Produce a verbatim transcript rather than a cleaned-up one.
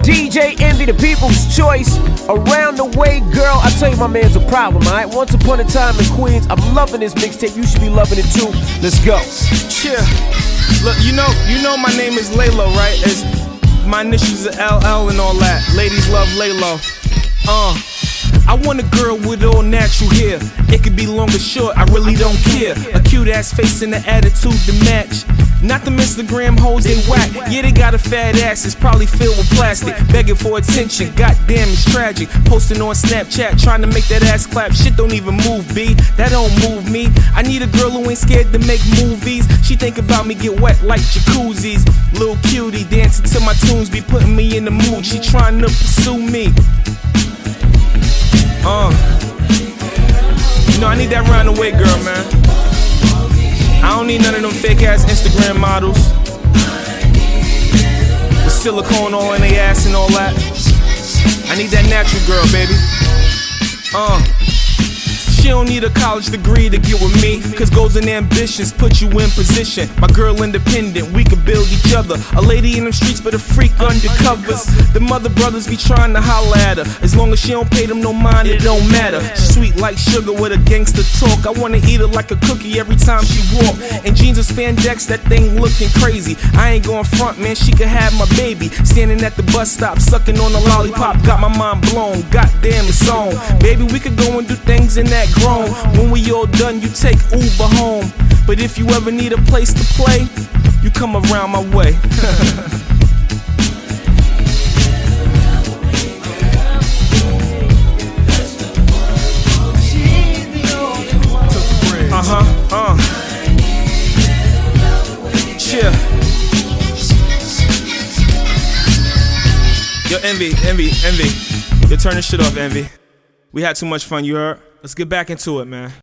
D J Envy, the people's choice. Around the way, girl. I tell you, my man's a problem, alright? Once upon a time in Queens, I'm loving this mixtape. You should be loving it too. Let's go. Yeah. Look, you know, you know my name is Laylo, right? It's my initials are L L and all that. Ladies love Laylo. Uh. I want a girl with all natural hair. It could be long or short, I really don't care. A cute ass face and an attitude to match. Not them Instagram hoes, they whack. Yeah, they got a fat ass, it's probably filled with plastic. Begging for attention, goddamn, it's tragic. Posting on Snapchat, trying to make that ass clap. Shit don't even move, B. That don't move me. I need a girl who ain't scared to make movies. She think about me get wet like jacuzzis. Little cutie, dancing to my tunes, be putting me in the mood. She trying to pursue me. Uh, you know, I need that round the way girl, man. I don't need none of them fake ass Instagram models with silicone all in their ass and all that. I need that natural girl, baby. Uh. She don't need a college degree to get with me, cause goals and ambitions put you in position. My girl independent, we can build each other. A lady in them streets but a freak undercovers. The mother brothers be trying to holler at her. As long as she don't pay them no mind, it don't matter. She's sweet like sugar with a gangster talk. I wanna eat her like a cookie every time she walk. And jeans and spandex, that thing looking crazy. I ain't going front, man, she could have my baby. Standing at the bus stop, sucking on a lollipop. Got my mind blown, goddamn it's on. Baby, we could go and do things in that grown. When we all done, you take Uber home. But if you ever need a place to play, you come around my way. Uh-huh, uh. Cheer. Yo, Envy, Envy, Envy. Yo, turn this shit off, Envy. We had too much fun, you heard? Let's get back into it, man.